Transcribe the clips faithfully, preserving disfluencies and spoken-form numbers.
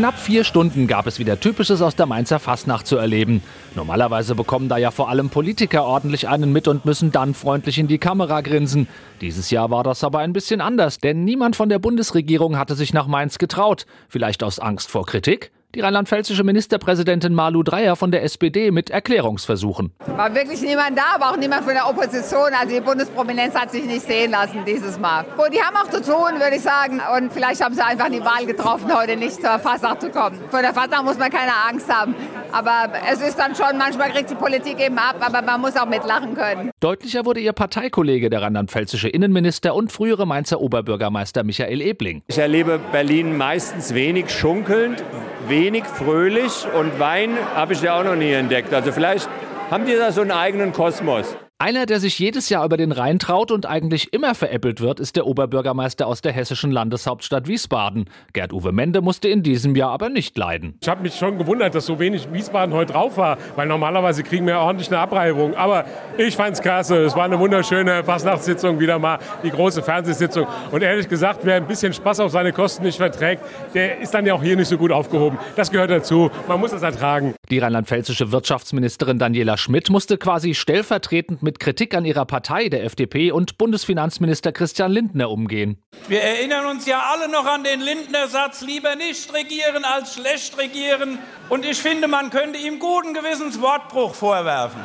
knapp vier Stunden gab es wieder Typisches aus der Mainzer Fastnacht zu erleben. Normalerweise bekommen da ja vor allem Politiker ordentlich einen mit und müssen dann freundlich in die Kamera grinsen. Dieses Jahr war das aber ein bisschen anders, denn niemand von der Bundesregierung hatte sich nach Mainz getraut. Vielleicht aus Angst vor Kritik? Die rheinland-pfälzische Ministerpräsidentin Malu Dreyer von der S P D mit Erklärungsversuchen. War wirklich niemand da, aber auch niemand von der Opposition. Also die Bundesprominenz hat sich nicht sehen lassen dieses Mal. Gut, die haben auch zu tun, würde ich sagen. Und vielleicht haben sie einfach die Wahl getroffen, heute nicht zur Fastnacht zu kommen. Vor der Fastnacht muss man keine Angst haben. Aber es ist dann schon, manchmal kriegt die Politik eben ab, aber man muss auch mitlachen können. Deutlicher wurde ihr Parteikollege, der rheinland-pfälzische Innenminister und frühere Mainzer Oberbürgermeister Michael Ebling. Ich erlebe Berlin meistens wenig schunkelnd, wenig fröhlich und Wein habe ich ja auch noch nie entdeckt. Also vielleicht haben die da so einen eigenen Kosmos. Einer, der sich jedes Jahr über den Rhein traut und eigentlich immer veräppelt wird, ist der Oberbürgermeister aus der hessischen Landeshauptstadt Wiesbaden. Gerd-Uwe Mende musste in diesem Jahr aber nicht leiden. Ich habe mich schon gewundert, dass so wenig Wiesbaden heute drauf war, weil normalerweise kriegen wir ordentlich eine Abreibung. Aber ich fand's klasse. Es war eine wunderschöne Fastnachtssitzung, wieder mal die große Fernsehsitzung. Und ehrlich gesagt, wer ein bisschen Spaß auf seine Kosten nicht verträgt, der ist dann ja auch hier nicht so gut aufgehoben. Das gehört dazu. Man muss das ertragen. Die rheinland-pfälzische Wirtschaftsministerin Daniela Schmidt musste quasi stellvertretend mit Kritik an ihrer Partei, der F D P, und Bundesfinanzminister Christian Lindner umgehen. Wir erinnern uns ja alle noch an den Lindner-Satz, lieber nicht regieren als schlecht regieren. Und ich finde, man könnte ihm guten Gewissens Wortbruch vorwerfen.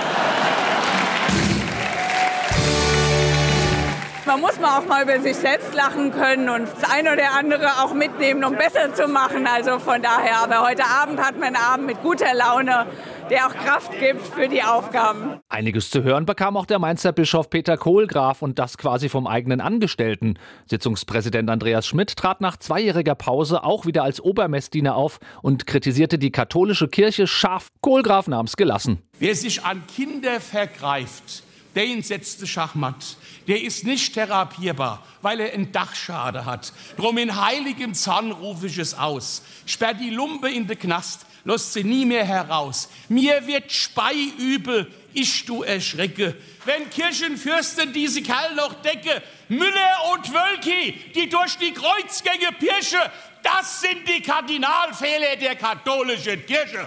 Man muss mal auch mal über sich selbst lachen können und das eine oder andere auch mitnehmen, um besser zu machen. Also von daher, aber heute Abend hat man einen Abend mit guter Laune, der auch Kraft gibt für die Aufgaben. Einiges zu hören bekam auch der Mainzer Bischof Peter Kohlgraf und das quasi vom eigenen Angestellten. Sitzungspräsident Andreas Schmidt trat nach zweijähriger Pause auch wieder als Obermessdiener auf und kritisierte die katholische Kirche scharf. Kohlgraf nahm's gelassen. Wer sich an Kinder vergreift, den setzt Schachmatt. Der ist nicht therapierbar, weil er einen Dachschade hat. Drum in heiligem Zorn rufe ich es aus. Sperrt die Lumpe in den Knast, lasst sie nie mehr heraus. Mir wird speiübel, ich du erschrecke. Wenn Kirchenfürsten diese Kerl noch decke, Müller und Wölki, die durch die Kreuzgänge pirschen, das sind die Kardinalfehler der katholischen Kirche.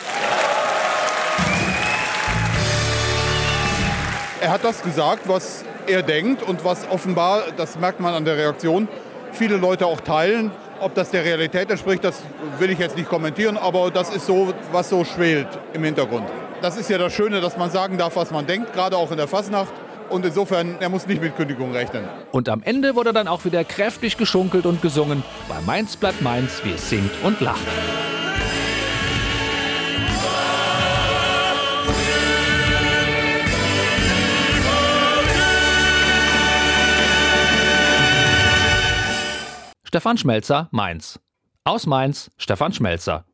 Er hat das gesagt, was er denkt und was offenbar, das merkt man an der Reaktion, viele Leute auch teilen. Ob das der Realität entspricht, das will ich jetzt nicht kommentieren, aber das ist so, was so schwelt im Hintergrund. Das ist ja das Schöne, dass man sagen darf, was man denkt, gerade auch in der Fastnacht. Und insofern, er muss nicht mit Kündigung rechnen. Und am Ende wurde dann auch wieder kräftig geschunkelt und gesungen. Bei Mainz bleibt Mainz, wie es singt und lacht. Stefan Schmelzer, Mainz. Aus Mainz, Stefan Schmelzer.